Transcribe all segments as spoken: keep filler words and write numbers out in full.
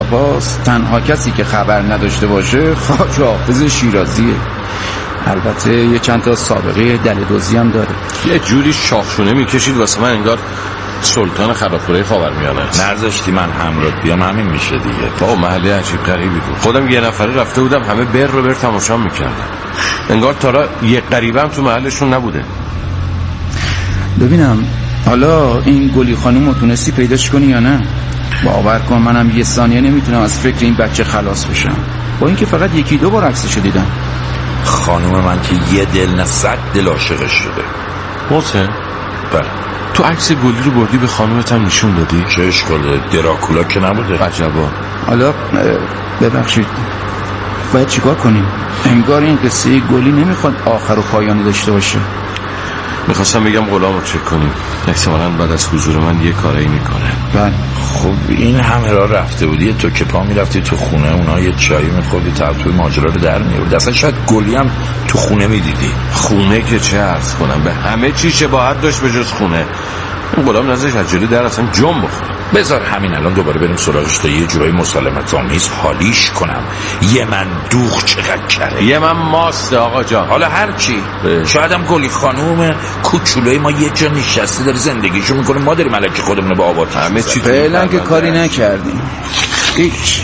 پاس تنها کسی که خبر نداشته باشه خواجه حافظ شیرازیه. البته یه چند تا سابقه دلدوزی هم داره. یه جوری شاخشونه میکشید واسه من انگار سلطان خرابخوره خاورمیانه است. نذاشتی من همراه بیام همین میشه دیگه. با محله عجیب غریبی بود. خودم یه نفره رفته بودم همه بر رو بر تماشا میکردم. انگار تارا یه غریبه هم تو محلشون نبوده. ببینم حالا این گلی خانوم رو تونستی پیداش کنی یا نه؟ باور کن منم یه ثانیه نمیتونم از فکر این بچه خلاص بشم، با اینکه فقط یکی دو بار عکسشو دیدم. خانوم من که یه دل نه صد دل عاشقش شده. محسن بله تو عکس گلی رو بردی به خانومت هم نشون دادی؟ چه اشکاله؟ دراکولا که نبوده. عجبا. حالا ببخشید باید چیکار کنیم؟ انگار این قصه گلی نمیخواد آخر و پایانی داشته باشه. میخواستم بگم غلام رو چک کنیم، احتمالاً بعد از حضور من یه کاری میکنه. بله خب این همه راه رفته بودی تو که پا میرفتی تو خونه اونا یه چایی میخوردی تا توی ماجرا رو در میوردی، اصلا شاید گلی هم تو خونه میدیدی. خونه که چه عرض کنم، به همه چی شباهت داشت به جز خونه. اون غلام نزدش از جلوی در اصلا جم بخوره. بذار همین الان دوباره بریم سراغش تا یه جورایی مسالمت آمیز حالیش کنم. یه من دوغ چقدر کره، یه من ماست آقا جان. حالا هر چی، شاید هم گلی خانوم کوچولوی ما یه جا نشسته داره زندگیشو میکنه، ما داریم ملک خودمون رو با آباد همه چی فعلا که کاری نکردیم هیچ.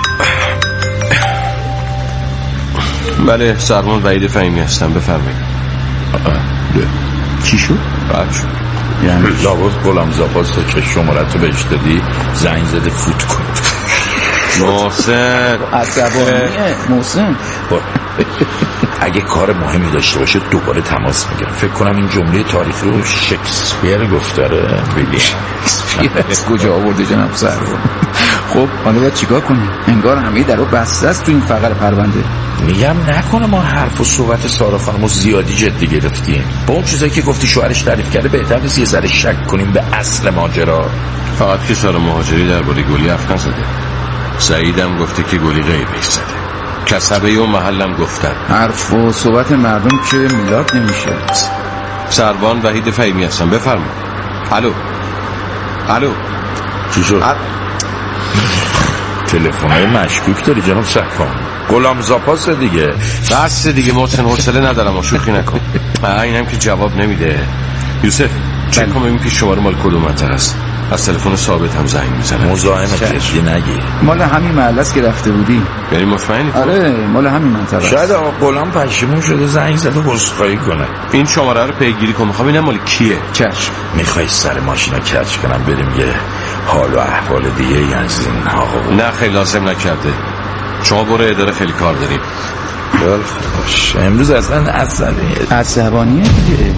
بله سرمان وحید فهیمی هستم، بفرمایید. چی شد؟ بچه یعنی لابد غلام زاپاس که شمارتو بهش دادی زنگ زده فوت کن. محسن عصبانیه محسن. اگه کار مهمی داشته باشه دوباره تماس میگیرم. فکر کنم این جمله تاریخی رو شکسپیر گفتاره. بگی از کجا آورده جناب سروان؟ خب حالا باید چیکار کنیم؟ انگار همه درو بسته است تو این فقر پرونده. میگم نکنه ما حرف و صحبت سارا خانمو زیادی جدی گرفتیم. با اون چیزایی که گفتی شوهرش تعریف کرده بهتر نیست یه ذره شک کنیم به اصل ماجرا. فقط که سارا مهاجری درباره گلی حرف نزده. سعیدم گفته که گلی غیبش زده. کسبه اون محلم گفتن. حرف و صحبت مردم که میلاد نمیشه. سروان وحید فهیمی هستم، بفرمایید. الو الو چی شد؟ تلفن‌های مشکوک داری جناب سروان. غلام زاپاس دیگه. بس دیگه محسن، حوصله ندارم و شوخی نکن. اینم که جواب نمیده. یوسف چک کن ببین پیش شماره مال کدوم منطقه است. از تلفن ثابت هم زنگ میزنه. مزاحمت جدی نگی. مال همین محله است که رفته بودی. یعنی مطمئنی؟ آره مال همین منطقه. شاید آقا غلام پشیمون شده زنگ زده عذرخواهی کنه. این شماره رو پیگیری کن، میخوام ببینم مال کیه. چشم. میخوای سر ماشینا کج کنم بریم یه حال و احوال دیگه از این آقا؟ نه خیلی لازم نکرده. شما برو اداره، خیلی کار داریم. باش امروز اصلا عصبیه. عصبانیه دیگه.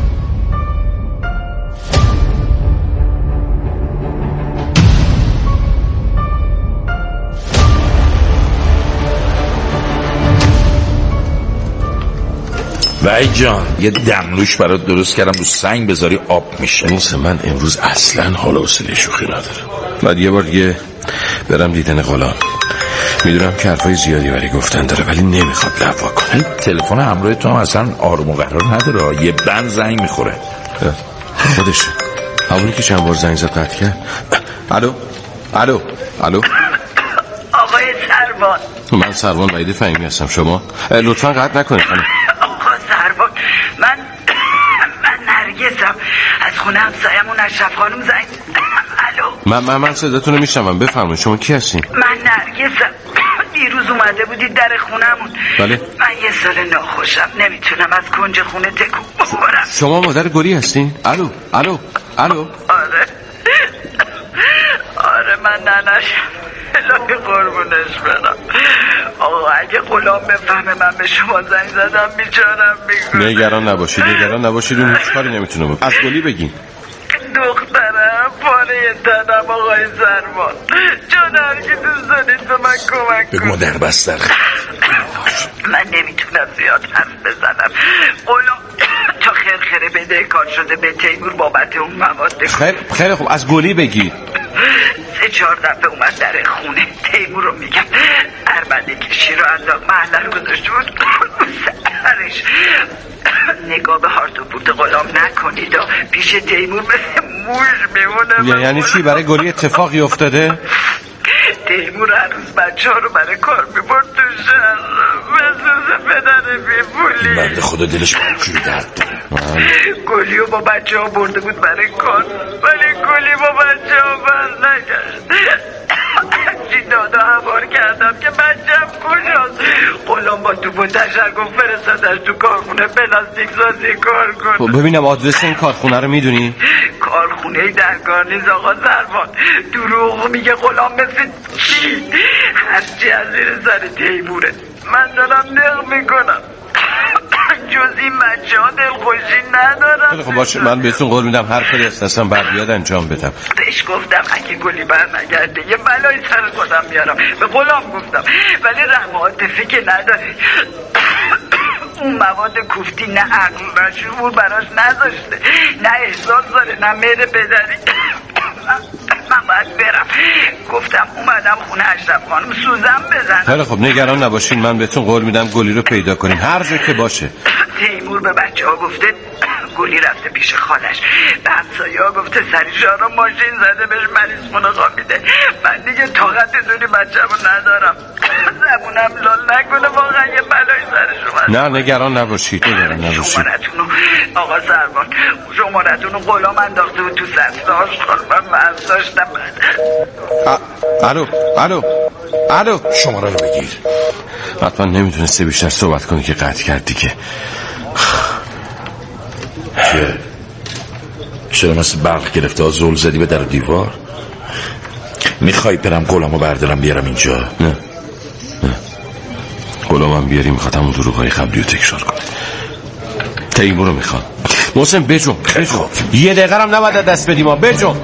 وای جان یه دمنوش برات درست کردم رو سنگ بذاری آب میشه. موسه من امروز اصلا حال و حوصله شوخی ندارم. بعد یه بار دیگه برم دیدن غلام. میدونم که حرفای زیادی ولی گفتن داره ولی نمیخواد لوا کنه. تلفن همراه تو هم اصلا آروم و قرار نداره، یه بند زنگ میخوره. خودشه همونی که چند بار زنگ زد قطع کرد. الو الو الو آقای سروان. من سروان وحید فهیمی هستم. شما لطفا قطع نکنید. آقا سروان من من نرگسم از خونه همسایمون اشرف خانم زنگ. الو من من, من صداتون رو میشنوم، بفرمایید. شما کی هستین؟ من نرگسم. دیروز اومده بودید در خونمون. بله. من یه سال ناخوشم، نمیتونم از کنج خونه تکون بخورم. شما مادر گلی هستین؟ الو الو الو آره آره من ننشم. الهی قربونش برم. آقا اگه غلام بفهمه من به شما زنگ زدم بیچارم میگونه. نگران نباشید نگران نباشید اون هیچ کاری نمیتونه بکنه. از گلی بگین. دخترم پاره تنم آقای سروان جان هرگی دوست دارید به من کمک بگو ما در بستر. من نمیتونم زیاد حرف بزنم. غلام تا خرخره بده کار شده به تیمور بابت اون مواد. خیلی خیلی خوب از گلی بگی. سه چهار دفعه اومد در خونه. تیمور رو میگم عربده کشی رو انداخت محله رو گذاشته بود سرش. نگاه به هارت و پورت غلام نکنید و پیش تیمور مثل موش میمونه. یعنی چی برای گلی اتفاقی افتاده؟ تیمور تیمور هر روز بچه ها رو برای کار میبرد تو شهر به سوز پدر بیپولی. مرد خدا دلش همجوری درد داره. گلیو با بچه ها برده بود برای کار ولی گلی با بچه ها بر نگشت. چی دادا هوار کردم که بچم کجاست. غلام با توپ و تشکر فرستادش تو کارخونه پلاستیک سازی کار کنه. خب ببینم آدرس این کارخونه رو میدونی؟ کارخونه در کار نیست آقا زربان. دروغ میگه غلام مثل چی؟ هرچی از زیر سر تیموره. من دارم نق میکنم جز این بچه ها دلخوشی ندارم. خب باشه من بهتون قول میدم هر کاری هستم بر بیاد انجام بدم. بهش گفتم اگه گلی بر نگرده یه بلای سر خودم میارم. به غلام گفتم ولی رحم عاطفی که نداره. اون مواد کوفتی نه عقل نه شعور براش نذاشته نه احساس داره نه مهر پدری. من باید برم. گفتم اومدم خونه اشرف خانم سوزن بزن. خیلی خب نگران نباشین من بهتون قول میدم گلی رو پیدا کنیم هر جا که باشه. تیمور به بچه ها گفته گلی رفته پیش خالش. به همسایه ها گفته سریشارا ماشین زده بهش مریض خونه خوابیده. من دیگه طاقت دوری بچه رو ندارم. زبونم لال نکنه واقعا یه بلای سرش اومد. نه نگران نباشید نگران نباشید. شمارتونو آقا سربان شمارتونو غلام انداخته بود تو سستاش خانم من داشتم. الو الو الو شماره رو بگیر. حتما نمیتونسته بیشتر صحبت کنی که قطع کردی که. چه؟ چرا مثل برق گرفته ها زل زدی به در دیوار؟ میخوای برم غلامو بردارم بیارم اینجا؟ نه نه غلامم بیاری میخواد همون دروغای قبلی رو تکرار کنه. تیمور رو میخواد. محسن بجون بجون یه دقیقه هم نباید دست بدیم ها بجون.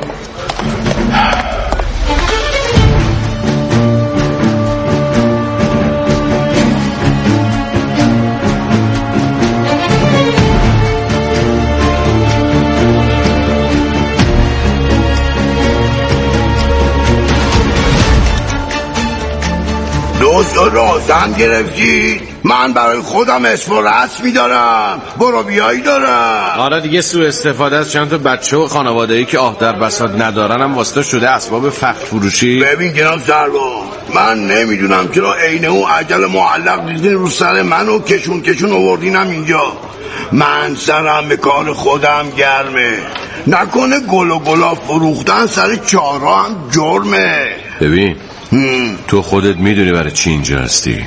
دوست و رازم گرفتید. من برای خودم اسم و رسمی دارم. برو بیایی دارم. آره دیگه سوء استفاده از چند تا بچه و خانواده‌ای که آه در بساط ندارن هم واسطه شده اسباب فخر فروشی. ببین جناب سربان من نمیدونم چرا عین اون عجل معلق دیدین رو سر منو کشون کشون آوردینم اینجا. من سرم به کار خودم گرمه. نکنه گل و گلا فروختن سر چهارا هم جرمه. ببین هم. تو خودت میدونی برای چی اینجا هستی.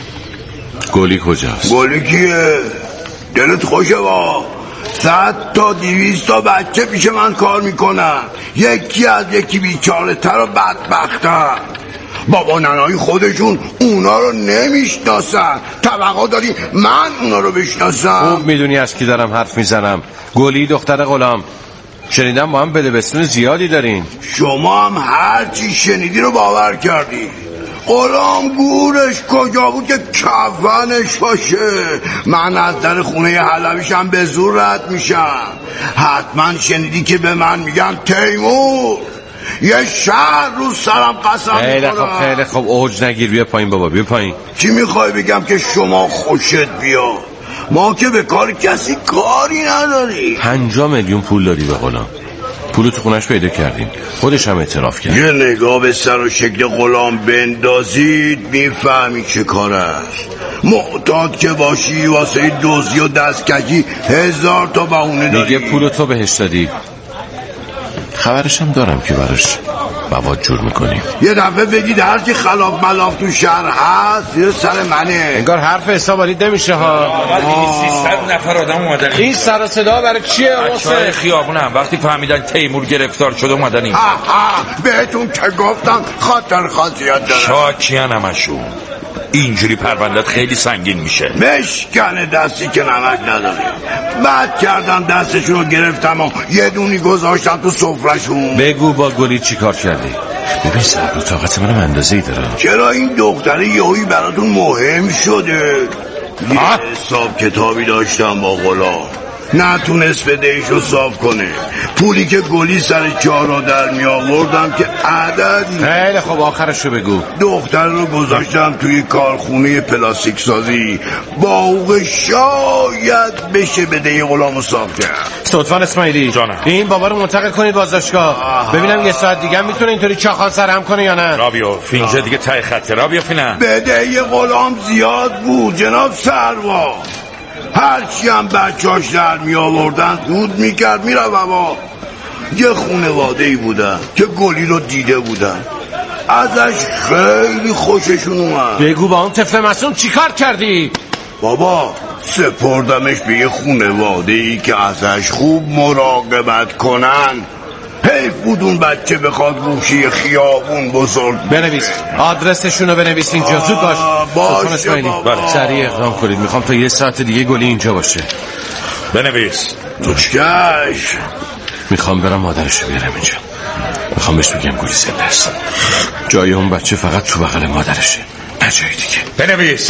گلی کجاست؟ گلی کیه؟ دلت خوشه با صد تا دیویست تا بچه پیش من کار میکنن. یکی از یکی بیچاره تر و بدبختن. بابا ننهای خودشون اونا رو نمیشناسن. توقع داری من اونا رو بشناسم؟ خوب میدونی از کی دارم حرف میزنم. گلی دختر غلام. شنیدم با هم بدبستون زیادی دارین. شما هم هر چی شنیدی رو باور کردی. غلام گورش کجا بود که کفنش باشه. من از در خونه حلبیشم به زور رد میشم. حتما شنیدی که به من میگن تیمور. یه شهر رو سرم قسم میخورم. خیلی خب خیلی خب اوج نگیر بیا پایین بابا بیا پایین. چی میخوای بگم که شما خوشت بیا؟ ما که به کار کسی کاری نداری. پنجاه میلیون پول داری به غلام. پولو تو خونش پیدا کردین خودش هم اعتراف کرد. یه نگاه به سر و شکل غلام بندازید میفهمی چه کار است. معتاد که باشی واسه دزدی و دستکشی هزار تا بهونه داری. میگه پولو تو بهش دادی. خبرش هم دارم که براش مواد جور میکنیم. یه دفعه بگید هر کی خلاف ملاف تو شهر هست یه سر منه. انگار حرف حسابی نمیشه ها. سیصد نفر آدم اومدن. این سر و صدا برای چیه واسه خیابون هم وقتی فهمیدن تیمور گرفتار شده اومدن این. بهتون که گفتم خاطر خاصیت دارم. شاکیان همشون. اینجوری پروندت خیلی سنگین میشه. مشکنه دستی که نمک نداره. بعد کردم دستشون رو گرفتم و یه دونی گذاشتم تو سفرشون. بگو با گلی چی کار کردی؟ ببین صبر و طاقت منم اندازه‌ای داره. چرا این دختره یهویی براتون مهم شده؟ یه حساب کتابی داشتم با غلام. نتونست بدهیشو صاف کنه. پولی که گلی سر چهارا در می آوردم که عددی. خیلی خب آخرشو بگو. دختر رو گذاشتم توی کارخونه پلاستیک سازی با حقوق شاید بشه بدهی غلامو صاف کرد. لطفاً اسماعیلی جانم. این بابا رو منتقل کنید بازداشتگاه. ببینم یه ساعت دیگه میتونه اینطوری چاخان سرهم کنه یا نه. رابیو فینجا دیگه تای خطه. رابیو فیلن بدهی غلام زیاد بود جناب سروا. هرچی هم بچهاش در می آوردن دود می کرد می رو بابا. یه خونواده‌ای بودن که گلی رو دیده بودن، ازش خیلی خوششون اومد. بگو با اون طفل معصوم چی کار کردی؟ بابا سپردمش به یه خونواده‌ای که ازش خوب مراقبت کنن. حیف بود اون بچه بخواد گوشی خیابون بزرگ. بنویس آدرسشونو بنویس اینجا. زود باش. باشه بابا. بله سریع اقدام کنید. میخوام تا یه ساعت دیگه گلی اینجا باشه. بنویس. توشکش میخوام برم مادرشو بیارم اینجا. میخوام بهش بگم گلی زنده است. جای اون بچه فقط تو بغل مادرشه، نه جای دیگه. بنویس.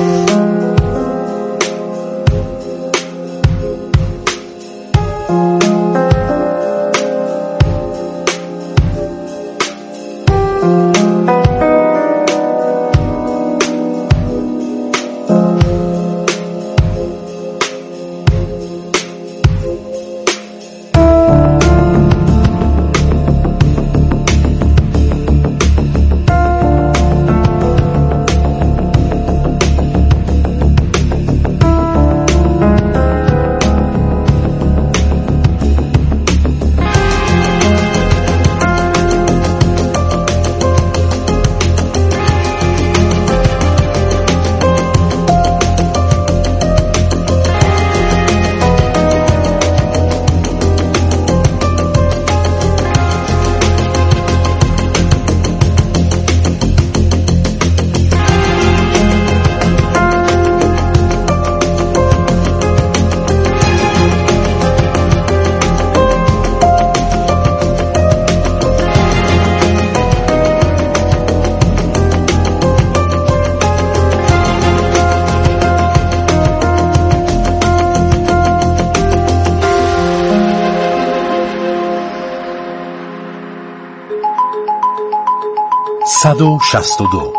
صد و شصت و دو.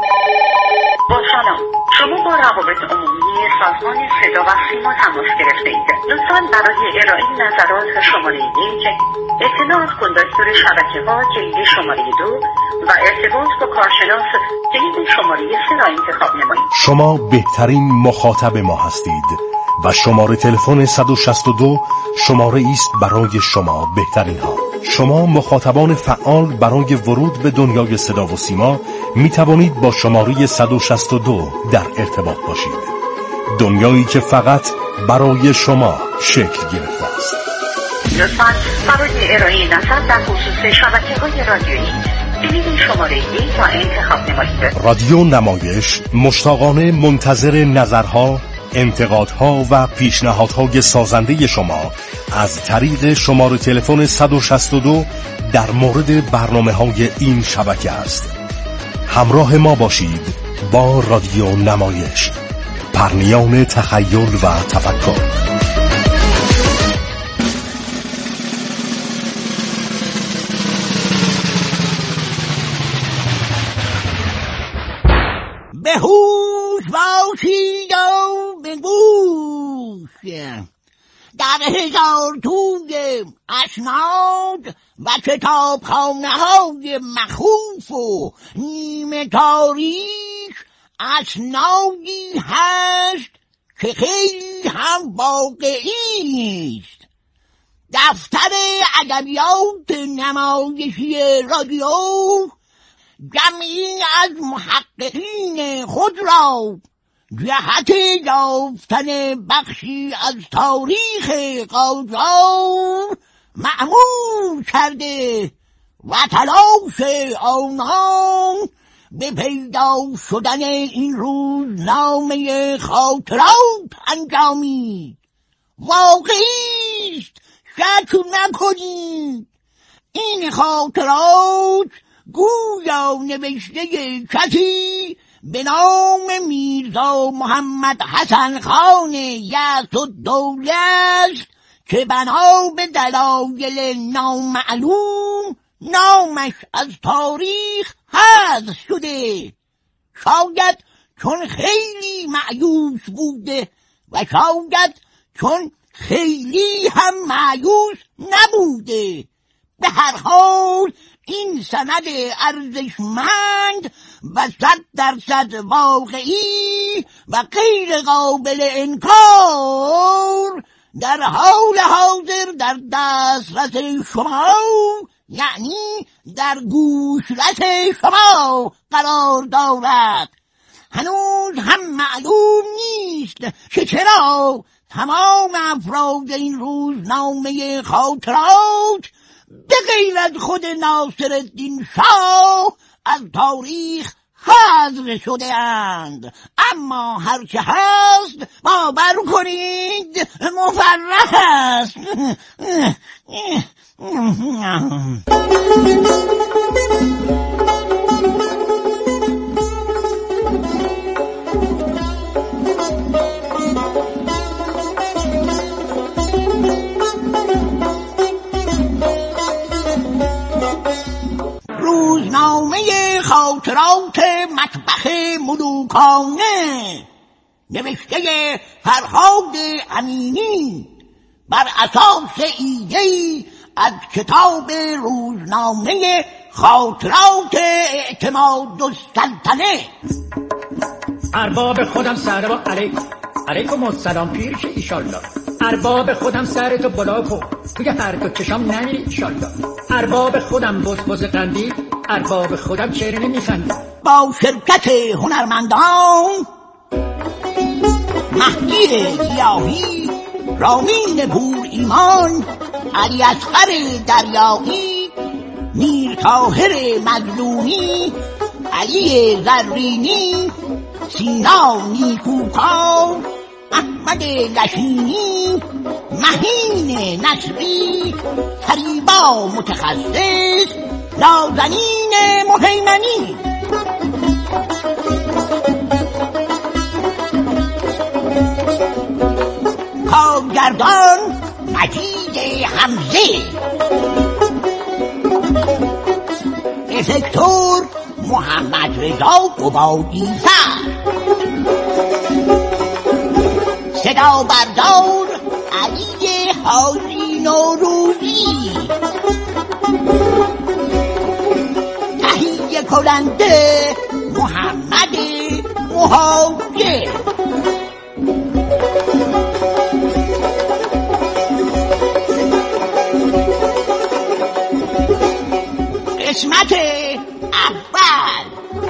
با سلام، شما با روابط عمومی سازمان صدا و سیما تماس گرفته اید. لطفاً برای ارائه نظرات شماره یک اطلاعات کن دستور شبکه ها کلید شماره دو و ارتباط با کارشناس کلید شماره سه را انتخاب نمایید. شما بهترین مخاطب ما هستید و شماره تلفن صد و شصت و دو شماره است برای شما بهترین ها. شما مخاطبان فعال برای ورود به دنیای صدا و سیما می توانید با شماره صد و شصت و دو در ارتباط باشید. دنیایی که فقط برای شما شکل گرفته است. لطفاً برای ارائه نظر در خصوص شبکه‌های رادیویی کلید شماره یک را انتخاب نمایید. رادیو نمایش مشتاقانه منتظر نظرها، انتقادها و پیشنهادهای سازنده شما از طریق شماره تلفن صد و شصت و دو در مورد برنامه‌های این شبکه است. همراه ما باشید با رادیو نمایش، پرنیان تخیل و تفکر. به هوش باشید و به گوش، در هزار توی اسناد و کتابخانه های مخوف و نیمه تاریخ اسنادی هست که خیلی هم واقعی است. دفتر ادبیات نمایشی رادیو جمعی از محققین خود را جهت یافتن بخشی از تاریخ قاجار مأمور کرده و تلاش آنان به پیدا شدن این روزنامه خاطرات انجامید. واقعی است، شک نکنید. این خاطرات گویا نوشته کسی به نام میرزا محمد حسن خان یزدالدوله است که بنا به دلایل نامعلوم نامش از تاریخ حذف شده. شاید چون خیلی مایوس بوده و شاید چون خیلی هم مایوس نبوده. به هر حال این سند ارزشمند و صد درصد واقعی و غیر قابل انکار در حال حاضر در دسترس شما، یعنی در گوشرس شما قرار دارد. هنوز هم معلوم نیست که چرا تمام افراد این روزنامه خاطرات به غیر از خود ناصرالدین شاه از تاریخ حذف شده اند. اما هرچه هست باور کنید مفرح است. روزنامه خاطرات مطبخ ملوکانه نوشته فرهاد امینی بر اساس ایده‌ای از کتاب روزنامه خاطرات اعتماد السلطنه. ارباب خودم سر با علیک علیکم السلام پیرش ایشالله. ارباب خودم سرتو بلا کن توی هر دو چشام نمیری ایشالله. ارباب خودم بز بز قندی، ارباب خودم چهره نمیخندی. با شرکت هنرمندان مهدی گیاهی، رامین پور ایمان، علی اصغر دریایی، میر طاهر مظلومی، علی زرینی، سینا نیکوکار، احمد لشینی، مهین نصری، فریبا متخصص، نازنین مهیمنی. کارگردان مجید حمزه، افکتور محمد رضا قبادی سر، صدا بردار علی حاجی نوروزی، تهیه کننده محمد مهاجر. قسمت اول.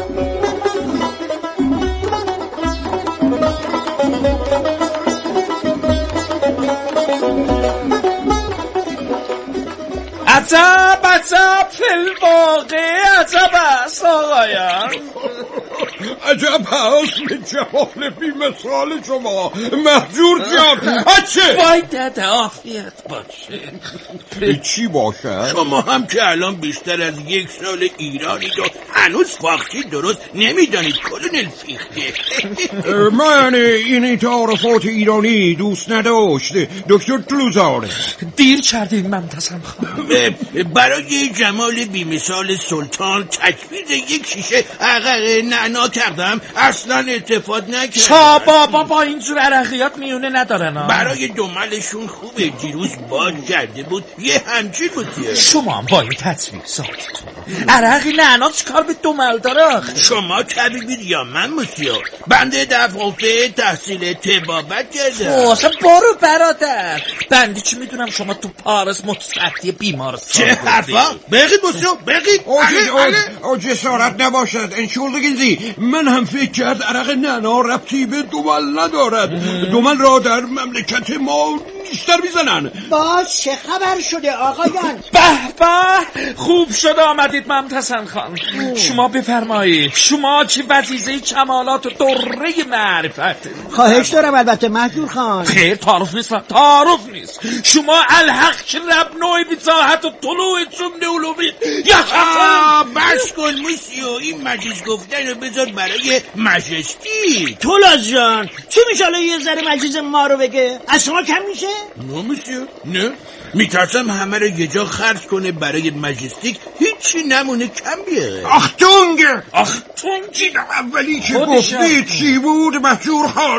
عجب عجب فی‌الواقع عجب است آقایان. عجب هست به جمال بی مثال شما مهجور جان. اچه باید عافیت باشه. چی باشه؟ شما هم که الان بیشتر از یک سال ایرانید و هنوز فاختی درست نمیدانید کلونل فیخته. من این تعارفات ایرانی دوست نداشت دکتر کلوزاره. دیر کردین ممتازم خانم. برای جمال بی مثال سلطان تجویز یک شیشه عقل نعنا کردم، اصلا اتفاق نکرد. چا بابا با اینجور عرقیات میونه ندارن. برای دوملشون خوبه، دیروز باد کرده بود یه همچین بودیه. شما هم با این تجویزاتتون عرقی نعنا چیکار به دومل داره؟ شما طبیبید یا من مسیو؟ بنده دفعه تحصیل طبابت کردم. اصلا برو برادر، بنده چی میدونم شما تو پاریس مستحقی بیمارستان. چه حرفا؟ بگید مسیو بگید. او جسارت نباشد انشالله. من هم فکر کرد عرق نعنا ربطی به دومل ندارد. دومل را در مملکت ما بیشتر میزنن. باز چه خبر شده آقایان؟ به به خوب شده آمدید ممتحن خان. شما بفرمایید، شما چه وظیفه کمالات و دره معرفت. خواهش دارم البته مهجور خان. خیر تعارف نیست، تعارف نیست. شما الحق که رب نوعی بزاحت و طلوع جمله علومی یا خفن. بس کن موسیو، این مجلس گفتن رو بذار برای مجلسی. تولاز جان چی میشه الان یه ذره مجلس ما رو بگه؟ از شما کم میشه؟ نه مسیو نه، میترسم همه رو یه جا خرج کنه برای مجستیک، هیچی نمونه کم بیاره. آختونگ آختونگ اولی که گفتی چی بود محجور خان؟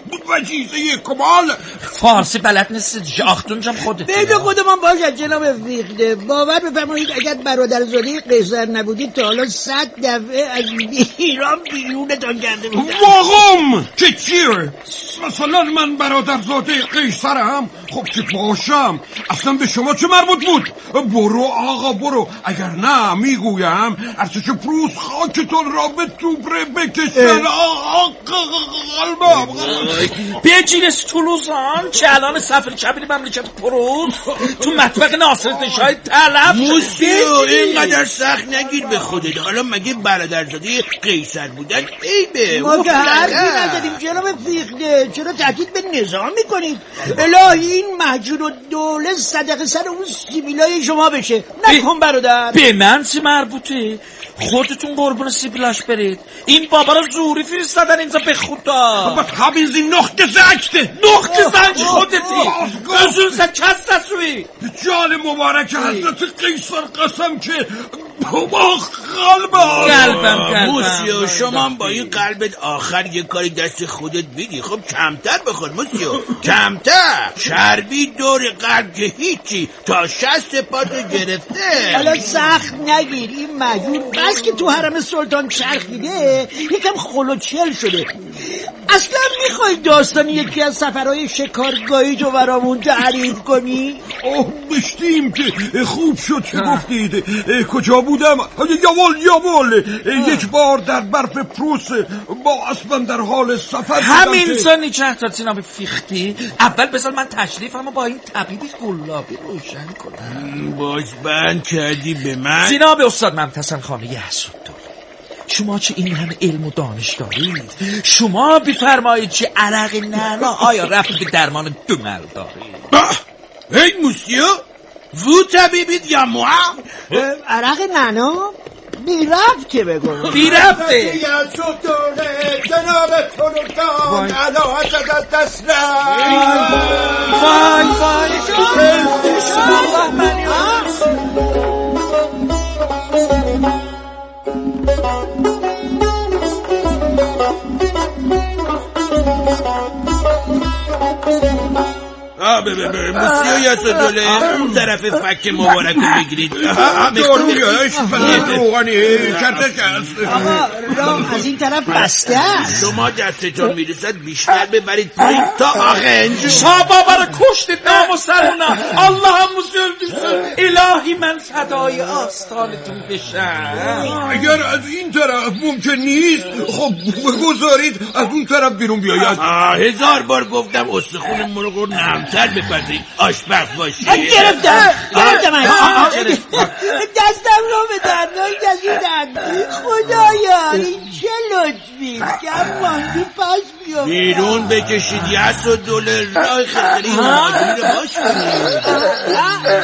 وجیزه کمال فارسی بلد نیست. آختونگ هم خودت بید خودمان باشد جناب فیخته. باور بفرمایید اگر برادرزاده قیصر نبودید تا حالا صد دفعه از ایران بیرونتان کرده بودم. واقعم که چیه؟ مثلا من برادرزاده قیصرم؟ خب که باشم، اصلا به شما چه مربوط بود؟ برو آقا برو، اگر نه میگویم ارچه پروس خاکتون را به توبره بکشن. آقا قلبم بجیرس تولوزان که الان سفر کبیر مملکت پروس تو مطبق ناصرالدین شاه طلب. موسیو اینقدر سخت نگیر به خودت. حالا مگه برادرزاده قیصر بودن عیبه؟ ما که حرفی نداریم جناب فیخته، چرا تهدید به نظام میکنید؟ الهی این محجور و دوله صدقه سر اون سیبیلای شما بشه. نکن برادر. به من چی مربوطه؟ خودتون قربون سیبیلاش برید. این بابا رو زوری فرستادن اینجا به خدا. بس همین زی نقطه زنگته نقطه زنگ خودتی ازون سن کس نسوی جان مبارک حضرت قیصر قسم که بابا قلبم قلبم قلبم موسیو شما با این قلبت آخر یه کاری دست خودت بگی. خب کمتر بخور موسیو، کمتر. چربی دور قلب که هیچی تا شست پاتو گرفته. حالا سخت نگیر. این مجبور بس که تو حرم سلطان چرخیده یکم خلوچل شده. اصلا میخوای داستان یکی از سفرهای شکارگاهی تو برامون تعریف کنی؟ اوه بشتیم که خوب شد که گفتید. کجا بودم؟ یاول یاول یک بار در برف پروس با اسبم در حال سفر همین سانی که تا جناب فیختی اول بذار من تشریفمو با این طبیب گلابی روشن کنم. باز بند کردی به من جناب استاد ممتحن خانه حسود داره. شما چه این همه علم و دانش دارید؟ شما بفرمایید چه عرق نعنا آیا رفت به درمان دمل دارید؟ هی موسیو وو طبیبید یا ما؟ عرق نعنا؟ بی رفت که بگو بی رفته جناب ترکان علا حضرت تسلیم. وای وای موسیو یا سدوله اون طرف فک مبارک رو بگیرید. دارویش فقط روغانی کرده هست. آقا راه از این طرف بسته است. شما دستتون میرسد بیشتر ببرید پایین تا آخنج. شاه بابا رو کشتید نام و سرونا. الله هم موسیو الهی من فدای آستانتون بشم. اگر از این طرف ممکن نیست خب بگذارید از اون طرف بیرون بیاید. هزار بار گفتم استخون مرغ رو نرمتر بپزید آشپز باشی. گرفتم گرفتم دستم رو به دندان کشیدن. خدایا این چه لطفی کم ماندی پس بیام بیرون بکشید یس و دلار راه خیلی مادی رو باش کنید.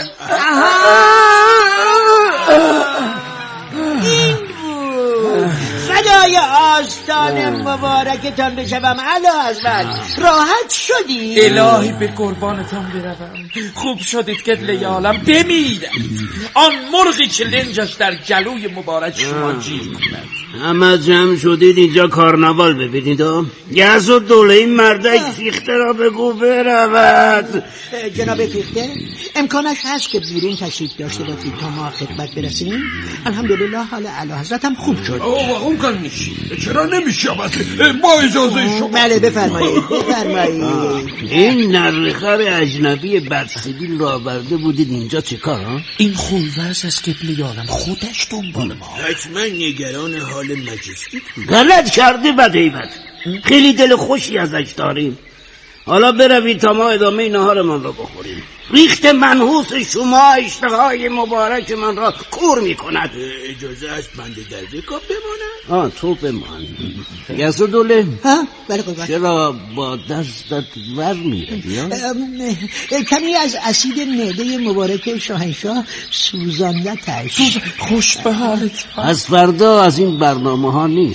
این بود فدای آستان مبارکتان بشوم علا حضرت. راحت شدی؟ الهی به قربانتان بروم. خوب شدید که لیالم بمیرد. آن مرغی که لنجش در گلوی مبارک شما جیر کند. همه جمع شدید اینجا کارناوال ببینید. یز و دوله این مردک فیخته را بگو برود. جناب فیخته امکانش هست که بیرون تشریف داشته باشید تا ما خدمت برسیم؟ الحمدلله حال اعلی حضرت هم خوب شد. اوه اون کار میشی چرا نمیشه؟ با اجازه شما. بله بفرمایید بفرمایید. این نرخر اجنبی بدسیبیل را آورده بودید اینجا چه کار ها؟ این خلوز از قبل یالم خودش دنبال ما. حتما نگران حال مجستیک. غلط کرده بدهیبت. خیلی دل خوشی ازش داریم. حالا بروید تا ما ادامه نهارمان را بخوریم. ریخت منحوس شما اشتهای مبارک من را کور می کند. اجازه است بنده در رکاب بمانم؟ آه تو بمان. یزو دوله ها بله قربان. چرا با دستت ور می روی؟ کمی از اسید معده مبارک شاهنشاه سوزاندتش. خوش به حالت. از فردا از این برنامه ها نیست.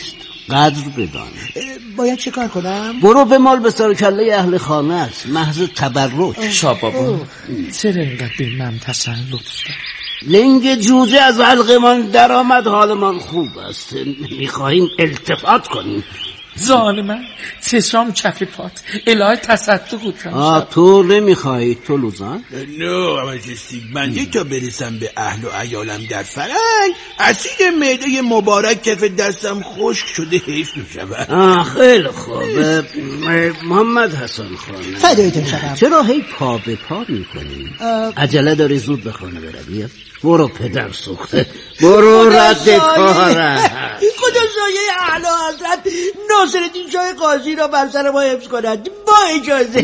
قدر بدان. باید چه کار کنم؟ برو به مال به سر کله اهل خانه است، محض تبرک. شاه بابا چرا اینقدر به من تسلط داد؟ لنگ جوجه از حلقمان در آمد، حالمان خوب است. میخواهیم التفات کنیم. ظالمه چشام چپی پات الهی تصدق بودم. آه تو نمیخوایی تو لوزان؟ نه مجلسی من یک تا برسم به اهل و عیالم در فرنگ اسید معده مبارک کف دستم خشک شده حیف میشود. آه خیلی خوب. محمد حسن خان فدایتون شدم. چرا هی پا به پا میکنی؟ عجله داری زود به خانه بروی؟ برو پدر سوخته برو رد کارم. خدا سایه اعلی حضرت ناصرالدین شاه قاضی را بر سر ما حفظ کند با اجازه.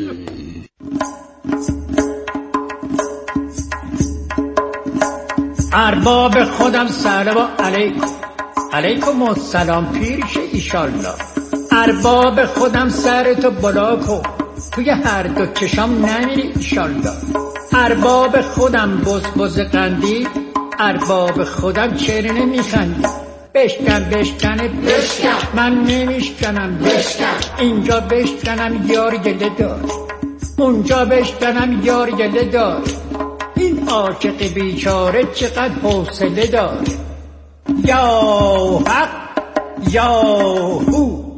ارباب خودم سلام علیکم. علیکم السلام پیرش ایشالله. ارباب خودم سرتو بلا کن توی هر دو چشام نمیری ایشالله. ارباب خودم بز بز قندی، ارباب خودم چرا نمیخندی؟ بشکن بشکنه بشکن من نمیشکنم بشکن. اینجا بشکنم یار گله دار، اونجا بشکنم یار گله دار. این عاشق بیچاره چقدر حوصله دار. یا حق یا هو.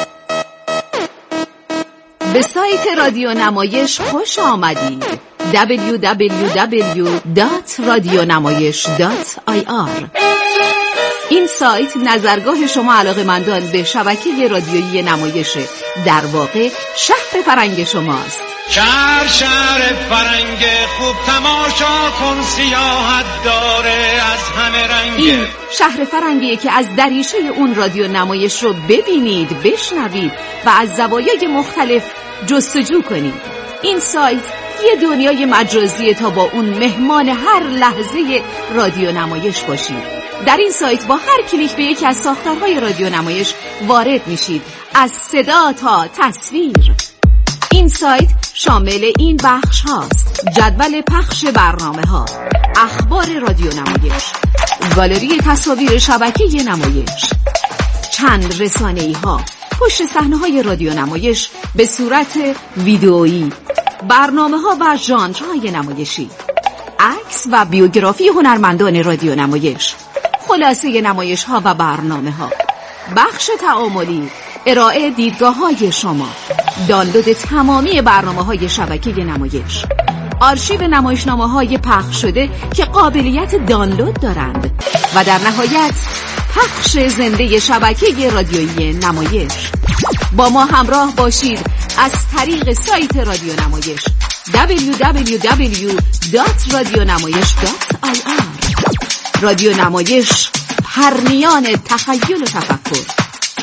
به سایت رادیو نمایش خوش آمدید. دبلیو دبلیو دبلیو دات رادیونمایش دات آی آر. این سایت نظرگاه شما علاقه‌مندان به شبکه رادیویی نمایش، در واقع شهر فرنگ شماست. شهر شهر فرنگ خوب تماشا کن، سیاحت داره از همه رنگ. این شهر فرنگیه که از دریچه اون رادیو نمایش رو ببینید، بشنوید و از زوایای مختلف جستجو کنید. این سایت یه دنیای مجازیه تا با اون مهمان هر لحظه رادیو نمایش باشید. در این سایت با هر کلیک به یکی از ساختارهای رادیو نمایش وارد میشید، از صدا تا تصویر. این سایت شامل این بخش هاست: جدول پخش برنامه ها، اخبار رادیو نمایش، گالری تصاویر شبکه نمایش، چند رسانه‌ای ها، پشت صحنه های رادیو نمایش به صورت ویدئویی، برنامه ها و ژانرهای نمایشی، عکس و بیوگرافی هنرمندان رادیو نمایش، خلاصه نمایش ها و برنامه ها، بخش تعاملی، ارائه دیدگاه های شما، دانلود تمامی برنامه های شبکه نمایش، آرشیو نمایشنامه های پخش شده که قابلیت دانلود دارند و در نهایت پخش زنده شبکه رادیویی نمایش. با ما همراه باشید از طریق سایت رادیو نمایش دبلیو دبلیو دبلیو دات رادیونمایش دات آی آر. رادیو نمایش، پرنیان تخیل و تفکر.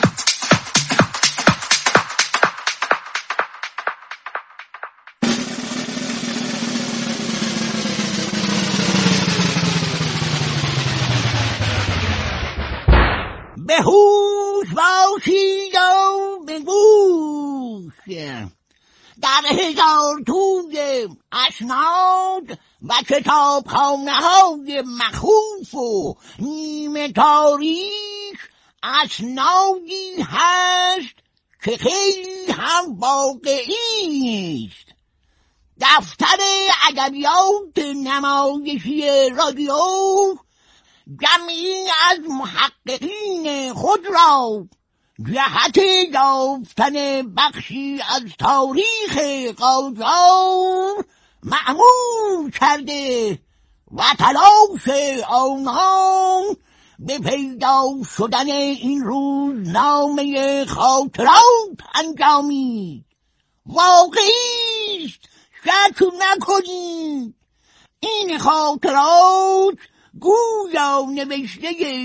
به هوش باشید و به گوش، در هزار توی اسناد و کتابخانه های مخوف و نیمه تاریخ اسنادی هست که خیلی هم واقعی است. دفتر ادبیات نمایشی رادیو جمعی از محققین خود را جهت یافتن بخشی از تاریخ قاجار مأمور کرده و تلاش آنها به پیدا شدن این روزنامه خاطرات انجامید. واقعی است، شک نکنید. این خاطرات گویا نوشته